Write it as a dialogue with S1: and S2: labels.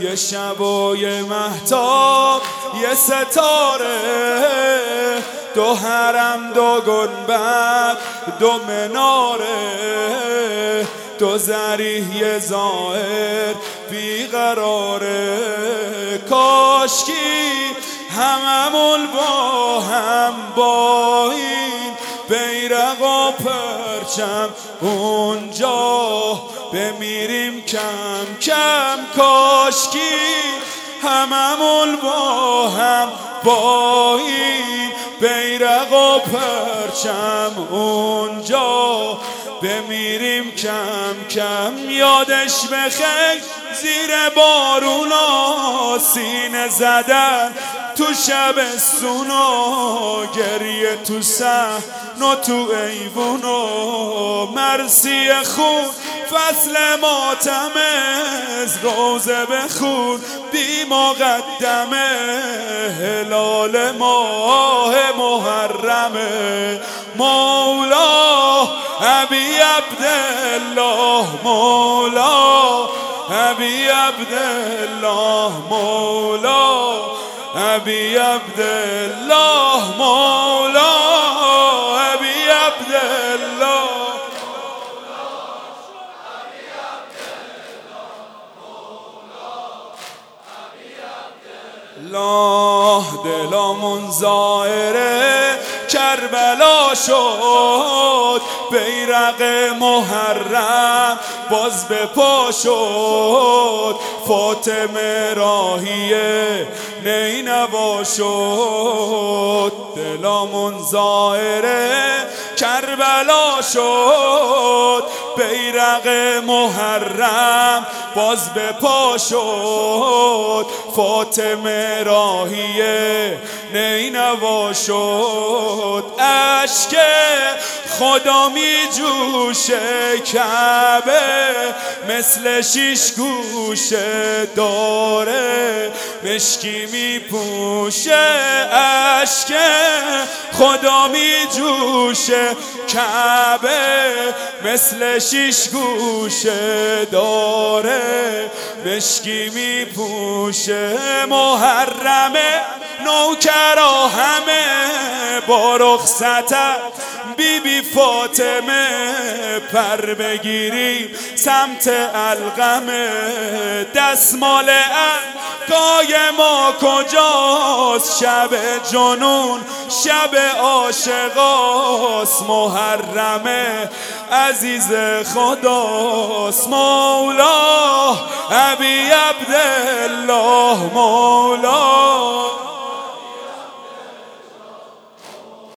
S1: یه شب و یه مهتاب یه ستاره، دو حرم دو گنبد دو مناره، دو ذریح یه ظاهر بیقراره. کاشکی هممون با هم با این بیرق و پرچم اونجا بمیریم کم کم. کاشکی هممون با هم با این بیرق و پرچم اونجا بمیریم کم کم. یادش بخیر زیر بارونا سینه زدن تو شبستونا، گریه تو صحن و تو ایوونا، مرسی خون فصل ماتمه، روزه بخون بی مقدمه، هلال ماه محرمه. مولا ابی عبدالله، مولا ابی عبدالله، مولا ابی عبدالله، مولا ابی عبدالله. الله دلمون زائره کربلا شد، بیرق محرم باز به پا شد، فاطمه راهیه نینوا شد. دلمون زائره کربلا شد، بیرق محرم باز به پا شد، فاطمه راهیه نینوا شد. اشک خدا می جوشه کعبه مثل شیش گوشه داره، مشکی می پوشه. اشک خدا می جوشه کعبه مثل شیش گوشه داره، مشکی می پوشه. محرمه نوکرا همه با رخصتت بی بی فاطمه، پر بگیریم سمت القمه. دستمال عقای ما کجاست؟ شب جنون شب عاشقاست، محرمه عزیز خداست. مولا ابی عبدالله، مولا